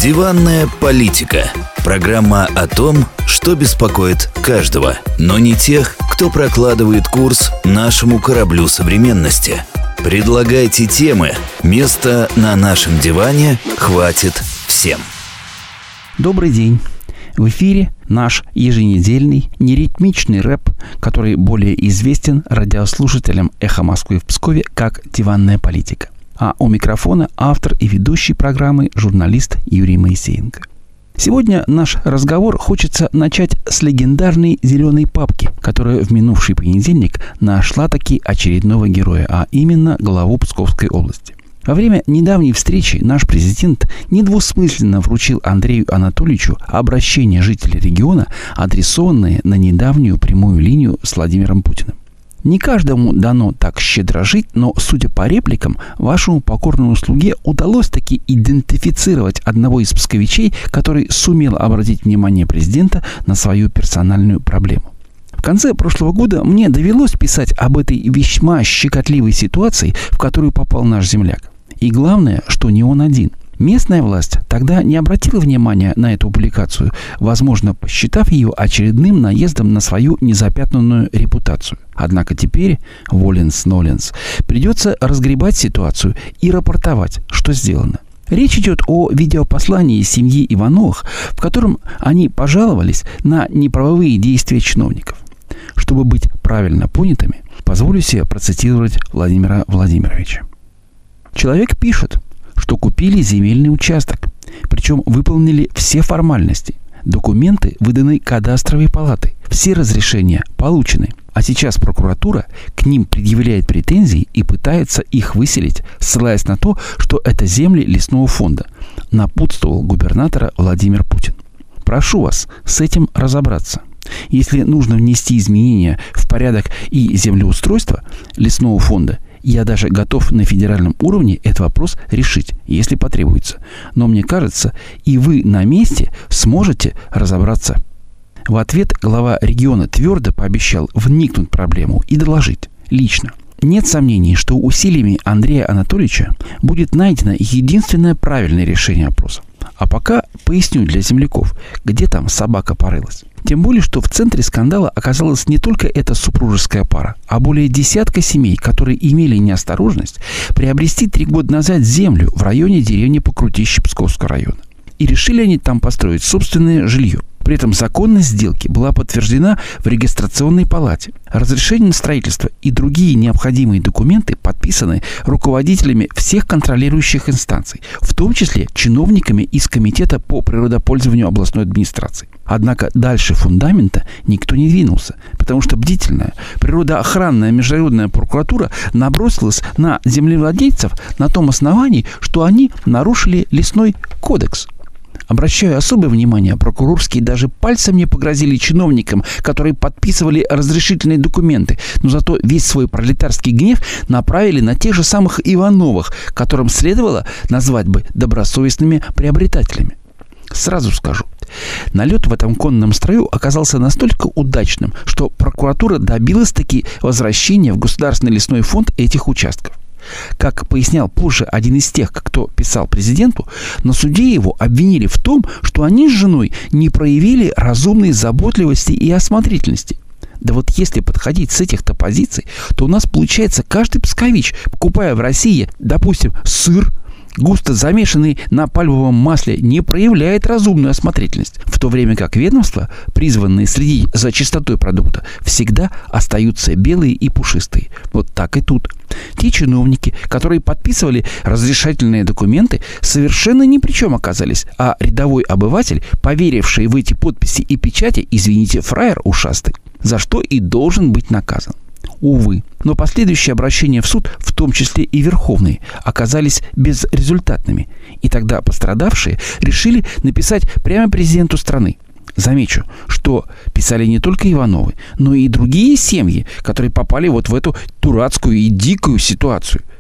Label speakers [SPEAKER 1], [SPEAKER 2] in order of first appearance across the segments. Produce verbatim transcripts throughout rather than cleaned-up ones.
[SPEAKER 1] Диванная политика. Программа о том, что беспокоит каждого, но не тех, кто прокладывает курс нашему кораблю современности. Предлагайте темы. Места на нашем диване хватит всем.
[SPEAKER 2] Добрый день. В эфире наш еженедельный неритмичный рэп, который более известен радиослушателям «Эхо Москвы» в Пскове как «Диванная политика». А у микрофона автор и ведущий программы журналист Юрий Моисеенко. Сегодня наш разговор хочется начать с легендарной зеленой папки, которая в минувший понедельник нашла таки очередного героя, а именно главу Псковской области. Во время недавней встречи наш президент недвусмысленно вручил Андрею Анатольевичу обращение жителей региона, адресованное на недавнюю прямую линию с Владимиром Путиным. Не каждому дано так щедро жить, но, судя по репликам, вашему покорному слуге удалось таки идентифицировать одного из псковичей, который сумел обратить внимание президента на свою персональную проблему. В конце прошлого года мне довелось писать об этой весьма щекотливой ситуации, в которую попал наш земляк. И главное, что не он один. Местная власть тогда не обратила внимания на эту публикацию, возможно, посчитав ее очередным наездом на свою незапятнанную репутацию. Однако теперь, воленс-ноленс, придется разгребать ситуацию и рапортовать, что сделано. Речь идет о видеопослании семьи Ивановых, в котором они пожаловались на неправовые действия чиновников. Чтобы быть правильно понятыми, позволю себе процитировать Владимира Владимировича. Человек пишет, что купили земельный участок, причем выполнили все формальности. Документы выданы кадастровой палатой, все разрешения получены. А сейчас прокуратура к ним предъявляет претензии и пытается их выселить, ссылаясь на то, что это земли лесного фонда, напутствовал губернатора Владимир Путин. Прошу вас с этим разобраться. Если нужно внести изменения в порядок и землеустройство лесного фонда, я даже готов на федеральном уровне этот вопрос решить, если потребуется. Но мне кажется, и вы на месте сможете разобраться. В ответ глава региона твердо пообещал вникнуть в проблему и доложить лично. Нет сомнений, что усилиями Андрея Анатольевича будет найдено единственное правильное решение вопроса. А пока поясню для земляков, где там собака порылась. Тем более, что в центре скандала оказалась не только эта супружеская пара, а более десятка семей, которые имели неосторожность приобрести три года назад землю в районе деревни Покрутище Псковского района. И решили они там построить собственное жилье. При этом законность сделки была подтверждена в регистрационной палате. Разрешение на строительство и другие необходимые документы подписаны руководителями всех контролирующих инстанций, в том числе чиновниками из Комитета по природопользованию областной администрации. Однако дальше фундамента никто не двинулся, потому что бдительная природоохранная международная прокуратура набросилась на землевладельцев на том основании, что они нарушили лесной кодекс. Обращаю особое внимание, прокурорские даже пальцем не погрозили чиновникам, которые подписывали разрешительные документы, но зато весь свой пролетарский гнев направили на тех же самых Ивановых, которым следовало назвать бы добросовестными приобретателями. Сразу скажу, налет в этом конном строю оказался настолько удачным, что прокуратура добилась-таки возвращения в Государственный лесной фонд этих участков. Как пояснял позже один из тех, кто писал президенту, на суде его обвинили в том, что они с женой не проявили разумной заботливости и осмотрительности. Да вот если подходить с этих-то позиций, то у нас получается каждый пскович, покупая в России, допустим, сыр, густо замешанный на пальмовом масле, не проявляет разумную осмотрительность, в то время как ведомства, призванные следить за чистотой продукта, всегда остаются белые и пушистые. Вот так и тут. Те чиновники, которые подписывали разрешительные документы, совершенно ни при чем оказались, а рядовой обыватель, поверивший в эти подписи и печати, извините, фраер ушастый, за что и должен быть наказан. Увы, но последующие обращения в суд, в том числе и верховные, оказались безрезультатными. И тогда пострадавшие решили написать прямо президенту страны. Замечу, что писали не только Ивановы, но и другие семьи, которые попали вот в эту дурацкую и дикую ситуацию.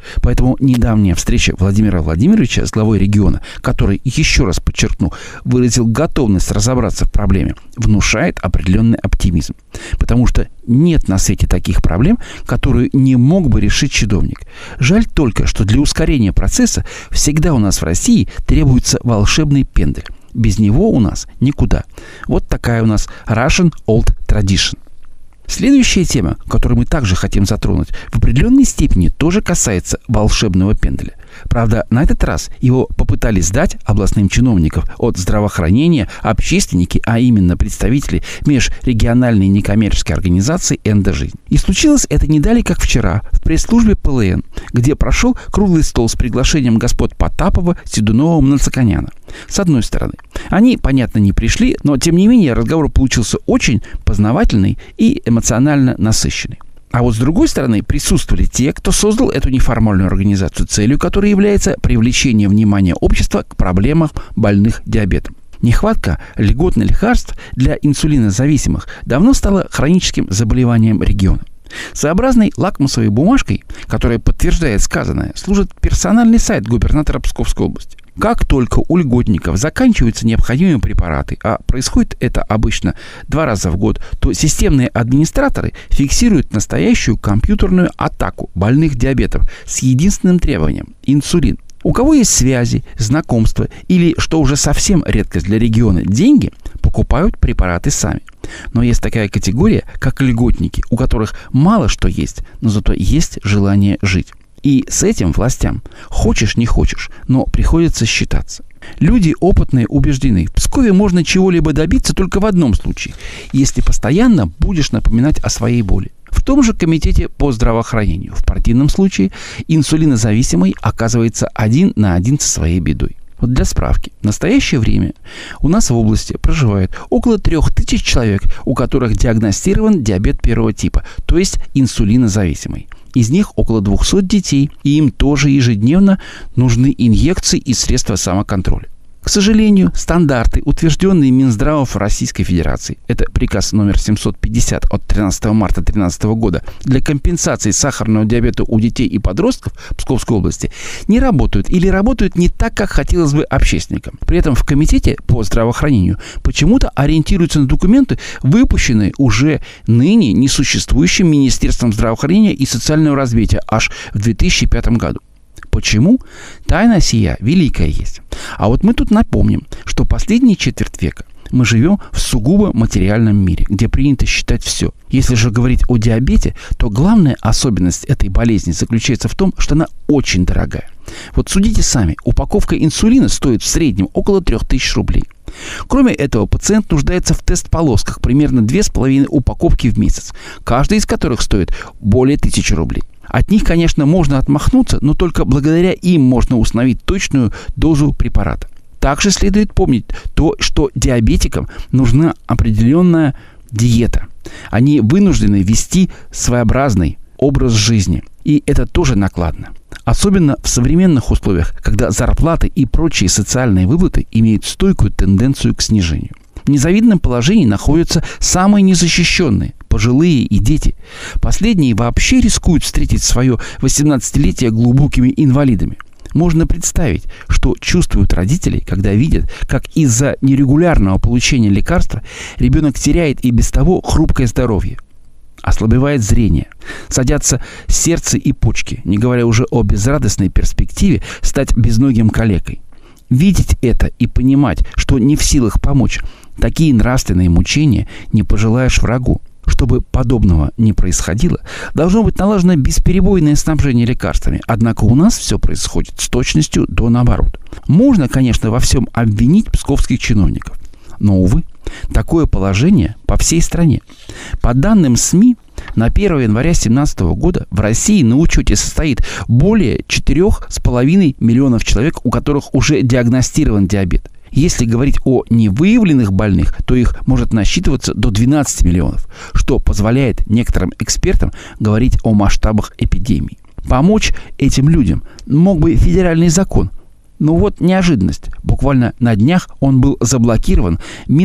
[SPEAKER 2] Поэтому недавняя встреча Владимира Владимировича с главой региона, который, еще раз подчеркну, выразил готовность разобраться в проблеме, внушает определенный оптимизм. Потому что нет на свете таких проблем, которые не мог бы решить чиновник. Жаль только, что для ускорения процесса всегда у нас в России требуется волшебный пендель. Без него у нас никуда. Вот такая у нас Russian Old Tradition. Следующая тема, которую мы также хотим затронуть, в определенной степени тоже касается волшебного пенделя. Правда, на этот раз его попытались сдать областным чиновникам от здравоохранения общественники, а именно представители межрегиональной некоммерческой организации «Эндожизнь». И случилось это не далее, как вчера, в пресс-службе Пэ Эл Эн, где прошел круглый стол с приглашением господ Потапова, Седунова, Мнацаканяна. С одной стороны, они, понятно, не пришли, но, тем не менее, разговор получился очень познавательный и эмоционально насыщенный. А вот с другой стороны присутствовали те, кто создал эту неформальную организацию, целью которой является привлечение внимания общества к проблемам больных диабетом. Нехватка льготных лекарств для инсулинозависимых давно стала хроническим заболеванием региона. Своеобразной лакмусовой бумажкой, которая подтверждает сказанное, служит персональный сайт губернатора Псковской области. Как только у льготников заканчиваются необходимые препараты, а происходит это обычно два раза в год, то системные администраторы фиксируют настоящую компьютерную атаку больных диабетов с единственным требованием – инсулин. У кого есть связи, знакомства или, что уже совсем редкость для региона, деньги, покупают препараты сами. Но есть такая категория, как льготники, у которых мало что есть, но зато есть желание жить. И с этим властям, хочешь не хочешь, но приходится считаться. Люди опытные убеждены, в Пскове можно чего-либо добиться только в одном случае, если постоянно будешь напоминать о своей боли. В том же комитете по здравоохранению. В противном случае инсулинозависимый оказывается один на один со своей бедой. Вот для справки, в настоящее время у нас в области проживает около трех тысяч человек, у которых диагностирован диабет первого типа, то есть инсулинозависимый. Из них около двухсот детей, и им тоже ежедневно нужны инъекции и средства самоконтроля. К сожалению, стандарты, утвержденные Минздравом Российской Федерации, это приказ номер семьсот пятьдесят от тринадцатого марта две тысячи тринадцатого года, для компенсации сахарного диабета у детей и подростков Псковской области не работают или работают не так, как хотелось бы общественникам. При этом в комитете по здравоохранению почему-то ориентируются на документы, выпущенные уже ныне несуществующим Министерством здравоохранения и социального развития аж в две тысячи пятом году. Почему? Тайна сия великая есть. А вот мы тут напомним, что последние четверть века мы живем в сугубо материальном мире, где принято считать все. Если же говорить о диабете, то главная особенность этой болезни заключается в том, что она очень дорогая. Вот судите сами, упаковка инсулина стоит в среднем около трёх тысяч рублей. Кроме этого, пациент нуждается в тест-полосках, примерно две с половиной упаковки в месяц, каждая из которых стоит более тысячи рублей. От них, конечно, можно отмахнуться, но только благодаря им можно установить точную дозу препарата. Также следует помнить то, что диабетикам нужна определенная диета. Они вынуждены вести своеобразный образ жизни. И это тоже накладно. Особенно в современных условиях, когда зарплаты и прочие социальные выплаты имеют стойкую тенденцию к снижению. В незавидном положении находятся самые незащищенные – пожилые и дети. Последние вообще рискуют встретить свое восемнадцатилетие глубокими инвалидами. Можно представить, что чувствуют родители, когда видят, как из-за нерегулярного получения лекарства ребенок теряет и без того хрупкое здоровье. Ослабевает зрение, садятся сердце и почки, не говоря уже о безрадостной перспективе стать безногим калекой. Видеть это и понимать, что не в силах помочь, такие нравственные мучения не пожелаешь врагу. Чтобы подобного не происходило, должно быть налажено бесперебойное снабжение лекарствами. Однако у нас все происходит с точностью до наоборот. Можно, конечно, во всем обвинить псковских чиновников. Но, увы, такое положение по всей стране. По данным СМИ, на первое января две тысячи семнадцатого года в России на учете состоит более четырёх с половиной миллионов человек, у которых уже диагностирован диабет. Если говорить о невыявленных больных, то их может насчитываться до двенадцати миллионов, что позволяет некоторым экспертам говорить о масштабах эпидемии. Помочь этим людям мог бы федеральный закон. Но вот неожиданность. Буквально на днях он был заблокирован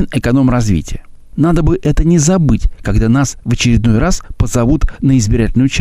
[SPEAKER 2] Минэкономразвития. Надо бы это не забыть, когда нас в очередной раз позовут на избирательные участки.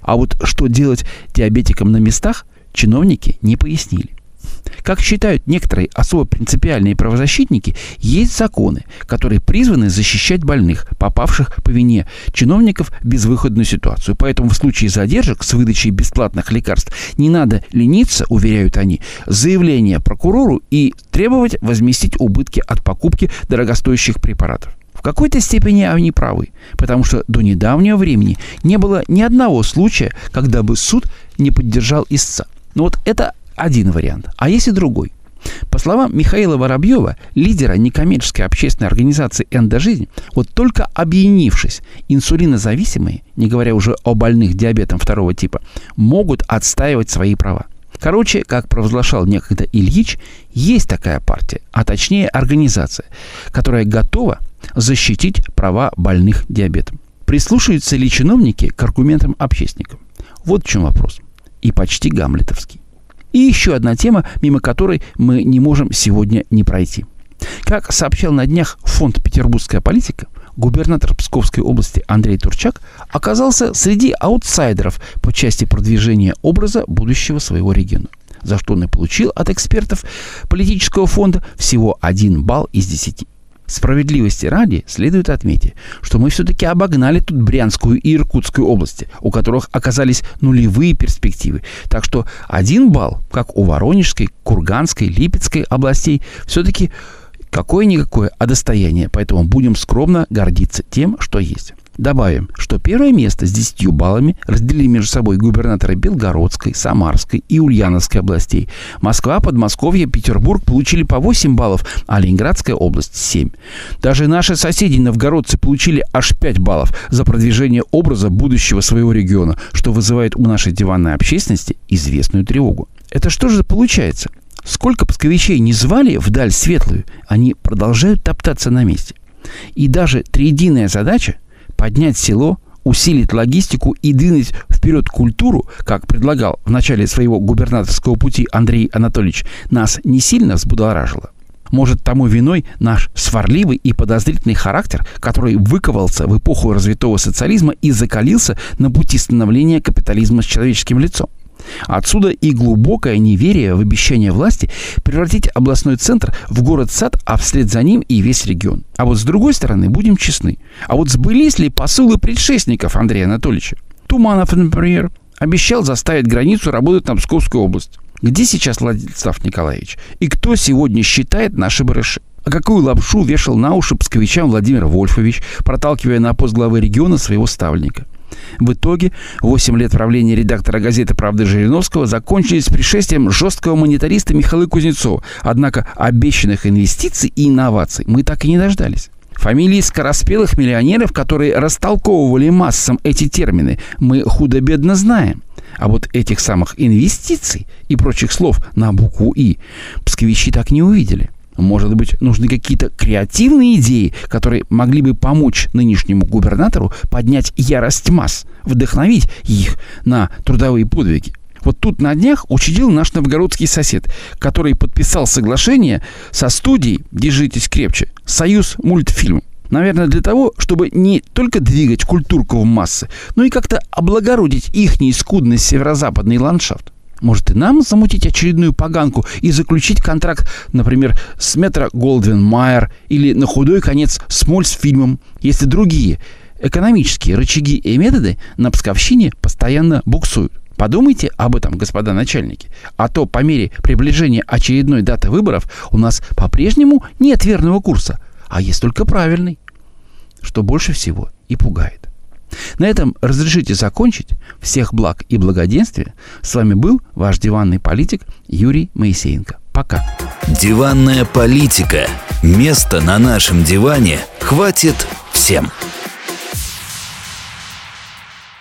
[SPEAKER 2] А вот что делать диабетикам на местах, чиновники не пояснили. Как считают некоторые особо принципиальные правозащитники, есть законы, которые призваны защищать больных, попавших по вине чиновников в безвыходную ситуацию. Поэтому в случае задержек с выдачей бесплатных лекарств не надо лениться, уверяют они, заявление прокурору и требовать возместить убытки от покупки дорогостоящих препаратов. В какой-то степени они правы, потому что до недавнего времени не было ни одного случая, когда бы суд не поддержал истца. Но вот это один вариант. А есть и другой. По словам Михаила Воробьева, лидера некоммерческой общественной организации «Эндожизнь», вот только объединившись, инсулинозависимые, не говоря уже о больных диабетом второго типа, могут отстаивать свои права. Короче, как провозглашал некогда Ильич, есть такая партия, а точнее организация, которая готова защитить права больных диабетом. Прислушаются ли чиновники к аргументам общественников? Вот в чем вопрос. И почти гамлетовский. И еще одна тема, мимо которой мы не можем сегодня не пройти. Как сообщал на днях фонд «Петербургская политика», губернатор Псковской области Андрей Турчак оказался среди аутсайдеров по части продвижения образа будущего своего региона, за что он и получил от экспертов политического фонда всего один балл из десяти. Справедливости ради следует отметить, что мы все-таки обогнали тут Брянскую и Иркутскую области, у которых оказались нулевые перспективы. Так что один балл, как у Воронежской, Курганской, Липецкой областей, все-таки какое-никакое, а достояние. Поэтому будем скромно гордиться тем, что есть. Добавим, что первое место с десятью баллами разделили между собой губернаторы Белгородской, Самарской и Ульяновской областей. Москва, Подмосковье, Петербург получили по восемь баллов, а Ленинградская область – семь. Даже наши соседи новгородцы получили аж пять баллов за продвижение образа будущего своего региона, что вызывает у нашей диванной общественности известную тревогу. Это что же получается? Сколько псковичей не звали вдаль светлую, они продолжают топтаться на месте. И даже триединая задача – поднять село, усилить логистику и двинуть вперед культуру, как предлагал в начале своего губернаторского пути Андрей Анатольевич, нас не сильно взбудоражила. Может, тому виной наш сварливый и подозрительный характер, который выковался в эпоху развитого социализма и закалился на пути становления капитализма с человеческим лицом. Отсюда и глубокое неверие в обещание власти превратить областной центр в город-сад, а вслед за ним и весь регион. А вот с другой стороны, будем честны, а вот сбылись ли посылы предшественников Андрея Анатольевича? Туманов, например, обещал заставить границу работать на Псковскую область. Где сейчас Владислав Николаевич? И кто сегодня считает наши барыши? А какую лапшу вешал на уши псковичам Владимир Вольфович, проталкивая на пост главы региона своего ставленника? В итоге восемь лет правления редактора газеты «Правды» Жириновского закончились пришествием жесткого монетариста Михаила Кузнецова. Однако обещанных инвестиций и инноваций мы так и не дождались. Фамилии скороспелых миллионеров, которые растолковывали массам эти термины, мы худо-бедно знаем. А вот этих самых инвестиций и прочих слов на букву «И» псковичи так не увидели. Может быть, нужны какие-то креативные идеи, которые могли бы помочь нынешнему губернатору поднять ярость масс, вдохновить их на трудовые подвиги. Вот тут на днях учудил наш новгородский сосед, который подписал соглашение со студией, держитесь крепче, «Союз мультфильм». Наверное, для того, чтобы не только двигать культурку в массы, но и как-то облагородить ихний скудный северо-западный ландшафт. Может, и нам замутить очередную поганку и заключить контракт, например, с Метро-Голдвин-Майер или на худой конец с Мольсфильмом, если другие экономические рычаги и методы на псковщине постоянно буксуют. Подумайте об этом, господа начальники. А то по мере приближения очередной даты выборов у нас по-прежнему нет верного курса, а есть только правильный, что больше всего и пугает. На этом разрешите закончить. Всех благ и благоденствия. С вами был ваш диванный политик Юрий Моисеенко. Пока.
[SPEAKER 1] Диванная политика. Места на нашем диване хватит всем.